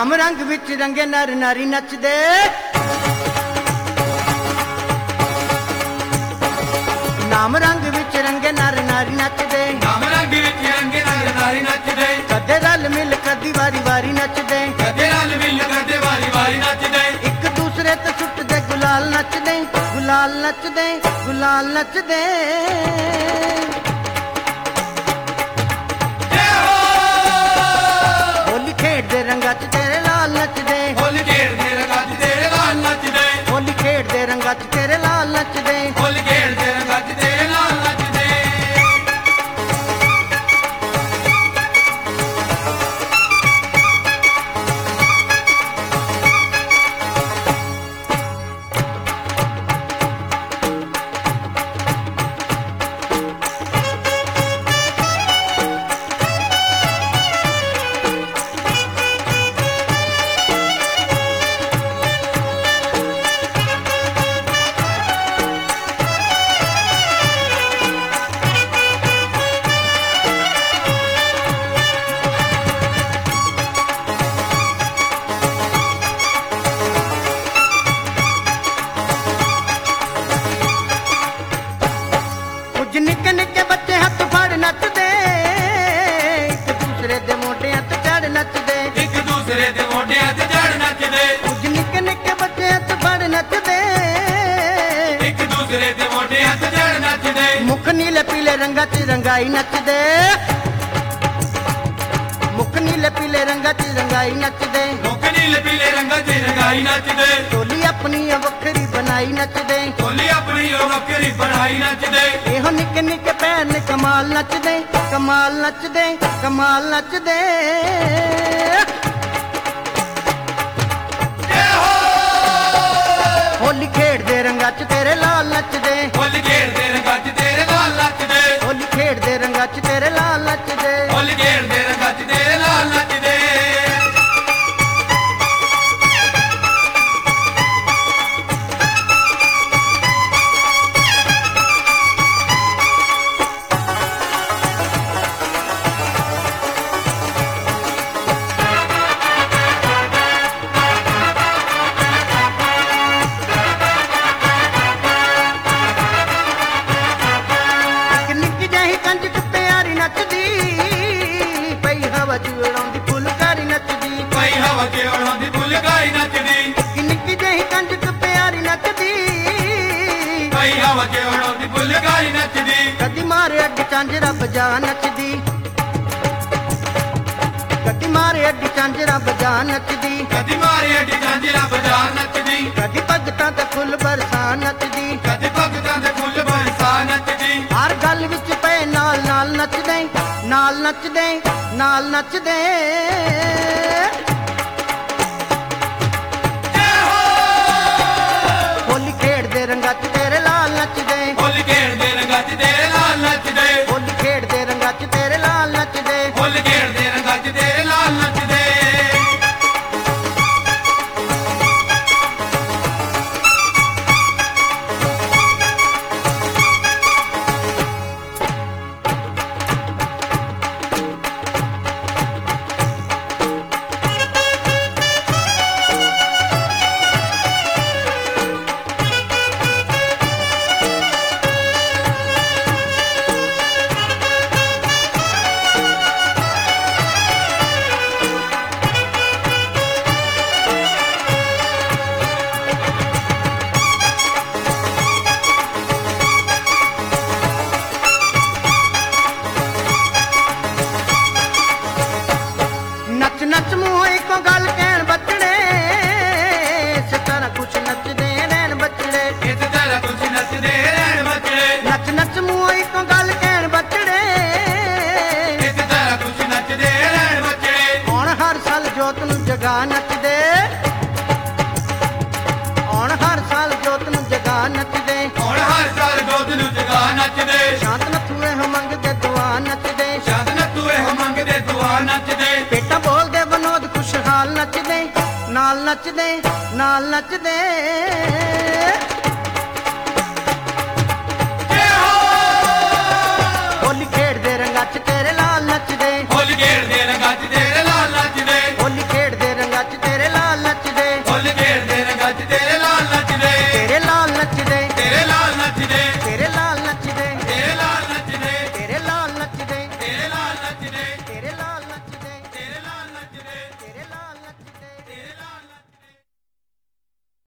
ਨਾਮ ਰੰਗ ਵਿੱਚ ਰੰਗੇ ਨਰ ਨਾਰੀ ਨੱਚਦੇ ਨਾਮ ਰੰਗ ਵਿੱਚ ਰੰਗੇ ਨਰ ਨਾਰੀ ਨੱਚਦੇ ਨਾਮ ਰੰਗ ਵਿੱਚ ਰੰਗੇ ਨਰ ਨਾਰੀ ਨੱਚਦੇ ਕਦੇ ਰਲ ਮਿਲ ਕਦੀ ਵਾਰੀ ਵਾਰੀ ਨੱਚਦੇ ਕਦੇ ਰਲ ਮਿਲ ਕਦੇ ਵਾਰੀ ਵਾਰੀ ਨੱਚਦੇ ਇੱਕ ਦੂਸਰੇ ਤੇ ਸੁੱਟਦੇ ਗੁਲਾਲ ਨੱਚਦੇ ਗੁਲਾਲ ਨੱਚਦੇ ਗੁਲਾਲ ਨੱਚਦੇ ਜੈ ਹੋ ਹੋਲੀ ਖੇਡਦੇ ਰੰਗਾਂ 'ਚ ਤੇਰੇ ਲਾਲ ਨੱਚਦੇ ਹੋਲੀ ਖੇਡਦੇ ਰੰਗਾਂ 'ਚ ਤੇਰੇ ਲਾਲ ਨੱਚਦੇ ਹੋਲੀ ਖੇਡਦੇ ਰੰਗਾਂ 'ਚ ਤੇਰੇ ਲਾਲ ਨੱਚਦੇ ਹੋਲੀ ਖੇਡਦੇ ਰੰਗਾਂ 'ਚ ਤੇਰੇ ਲਾਲ ਨੱਚਦੇ ਕੁਝ ਨਿੱਕੇ ਨਿੱਕੇ ਬੱਚੇ ਹੱਥ ਫੜ ਨੱਚਦੇ ਇੱਕ ਦੂਸਰੇ ਦੇ ਮੋਢਿਆਂ ਤੇ ਚੜ ਨੱਚਦੇ ਇੱਕ ਦੂਸਰੇ ਦੇ ਮੋਢਿਆਂ ਤੇ ਚੜ ਨੱਚਦੇ ਕੁਝ ਨਿੱਕੇ ਨਿੱਕੇ ਬੱਚੇ ਹੱਥ ਫੜ ਨੱਚਦੇ ਇੱਕ ਦੂਸਰੇ ਦੇ ਮੋਢਿਆਂ ਤੇ ਚੜ ਨੱਚਦੇ ਮੁੱਖ ਨੀਲੇ ਪੀਲੇ ਰੰਗਾਂ 'ਚ ਰੰਗਾਈ ਨੱਚਦੇ ਮੁੱਖ ਨੀਲੇ ਪੀਲੇ ਰੰਗਾਂ 'ਚ ਰੰਗਾਈ ਨੱਚਦੇ ਮੁੱਖ ਨੀਲੇ ਪੀਲੇ ਰੰਗਾਂ 'ਚ ਰੰਗਾਈ ਨੱਚਦੇ ਟੋਲੀ ਆਪਣੀ ਵੱਖਰੀ ਬਣਾਈ ਨੱਚਦੇ ਹੋਲੀ ਆਪਣੀ ਉਹ ਵੱਖਰੀ ਬਣਾਈ ਨੱਚਦੇ ਇਹੋ ਨਿੱਕੇ ਨਿੱਕੇ ਭੈਣ ਨੇ ਕਮਾਲ ਨੱਚਦੇ ਕਮਾਲ ਨੱਚਦੇ ਕਮਾਲ ਨੱਚਦੇ ਜੈ ਹੋ ਹੋਲੀ ਖੇਡਦੇ ਰੰਗਾਂ 'ਚ ਤੇਰੇ ਲਾਲ ਨੱਚਦੇ ਹੋਲੀ ਖੇਡਦੇ ਰੰਗਾਂ 'ਚ ਤੇਰੇ ਲਾਲ ਨੱਚਦੇ ਹੋਲੀ ਖੇਡਦੇ ਰੰਗਾਂ 'ਚ ਤੇਰੇ ਲਾਲ ਨੱਚਦੇ ਹੋਲੀ ਖੇਡਦੇ ਰੰਗਾਂ 'ਚ ਤੇਰੇ ਲਾਲ ਨੱਚਦੇ ਇੱਕ ਨਿੱਕੀ ਜਿਹੀ ਕੰਜ 'ਚ ਪਿਆਰੀ ਨੱਚਦੀ ਪਈ ਹਵਾ 'ਚ ਉਡਾਉਂਦੀ ਫੁਲਕਾਰੀ ਨੱਚਦੀ ਪਈ ਹਵਾ ਕੇ ਉਡਾਉਂਦੀ ਫੁਲਕਾਰੀ ਨੱਚਦੀ ਇੱਕ ਨਿੱਕੀ ਜਿਹੀ ਕੰਜ 'ਚ ਪਿਆਰੀ ਨੱਚਦੀ ਪਈ ਹਵਾ ਕੇ ਉਡਾਉਂਦੀ ਫੁਲਕਾਰੀ ਨੱਚਦੀ ਕਦੀ ਮਾਰੇ ਅੱਡੀ ਚਾਂਜਰਾ ਬਜਾ ਨੱਚਦੀ ਕਦੀ ਮਾਰੇ ਅੱਡੀ ਚਾਂਜਰਾ ਬਜਾ ਨੱਚਦੀ ਕਦੀ ਮਾਰੇ ਅੱਡੀ ਜਾਂਜਰਾ ਬਜਾ ਨੱਚਦੀ ਕਦੀ ਭਗਤਾਂ ਤੇ ਫੁੱਲ ਬਰਸਾ ਨੱਚਦੀ ਕਦੀ ਭਗਤਾਂ ਦੇ ਫੁੱਲ ਬਰਸਾ ਨੱਚਦੀ ਹਰ ਗੱਲ ਵਿੱਚ ਪਏ ਨਾਲ ਨਾਲ ਨੱਚਦੇ ਨਾਲ ਨੱਚਦੇ ਨਾਲ ਨੱਚਦੇ ਜੈ ਹੋ ਹੋਲੀ ਖੇਡਦੇ ਰੰਗਾਂ 'ਚ ਤੇਰੇ ਲਾਲ ਨੱਚਦੇ ਹੋਲੀ ਖੇਡਦੇ ਰੰਗਾਂ 'ਚ ਤੇਰੇ ਲਾਲ ਨੱਚਦੇ ਹੋਲੀ ਖੇਡਦੇ ਰੰਗਾਂ 'ਚ ਤੇਰੇ ਲਾਲ ਨੱਚਦੇ ਹੋਲੀ ਖੇਡਦੇ ਰੰਗਾਂ 'ਚ ਤੇਰੇ ਲਾਲ ਨੱਚਦੇ ਨੱਚ ਨੱਚ ਮੂੰਹ ਇੱਕੋ ਗੱਲ ਕਹਿਣ ਬੱਚੜੇ ਸਤਾਰਾ ਕੁਛ ਨੱਚਦੇ ਰਹਿਣ ਬੱਚੜੇ ਇਸ ਤਰ੍ਹਾਂ ਤੁਸੀਂ ਨੱਚਦੇ ਰਹਿਣ ਬੱਚੜੇ ਨੱਚ ਨੱਚ ਮੂੰਹ ਇੱਕੋ ਗੱਲ ਕਹਿਣ ਬੱਚੜੇ ਇਸ ਤਰ੍ਹਾਂ ਤੁਸੀਂ ਨੱਚਦੇ ਰਹਿਣ ਬੱਚੜੇ ਹੁਣ ਹਰ ਸਾਲ ਜੋਤ ਨੂੰ ਜਗਾ ਨੱਚਦੇ ਹੁਣ ਹਰ ਸਾਲ ਜੋਤ ਨੂੰ ਜਗਾ ਨੱਚਦੇ ਹੁਣ ਹਰ ਸਾਲ ਜੋਤ ਨੂੰ ਜਗਾ ਨੱਚਦੇ ਸ਼ਾਂਤ ਨੱਥੂਏ ਹੋ ਮੰਗਦੇ ਦੁਆ ਨੱਚਦੇ ਸ਼ਾਦ ਨੱਤੂਏ ਹੋ ਮੰਗਦੇ ਦੁਆ ਨੱਚਦੇ ਪੇਟਾਂ ਬੋਲਦੇ ਵਿਨੋਦ ਖੁਸ਼ਹਾਲ ਨੱਚਦੇ ਨਾਲ ਨੱਚਦੇ ਨਾਲ ਨੱਚਦੇ